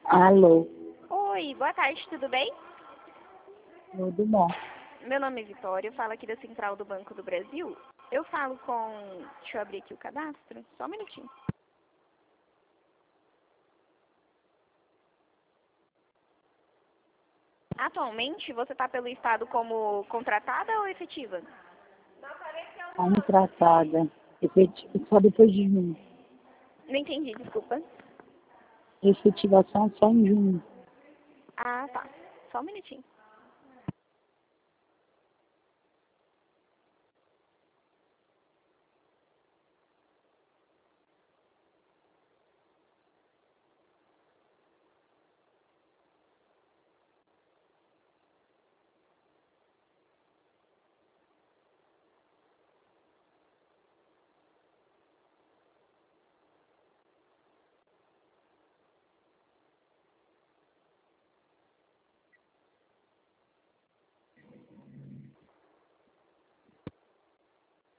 Alô, Oi, boa tarde, tudo bem? tudo bom? Meu nome é Vitória, eu falo aqui da Central do Banco do Brasil. Eu falo com... Deixa eu abrir aqui o cadastro, só um minutinho. Atualmente, você está pelo Estado como contratada ou efetiva? Contratada, só depois de junho. Não entendi, desculpa. Efetivação só em junho. Ah, tá. Só um minutinho.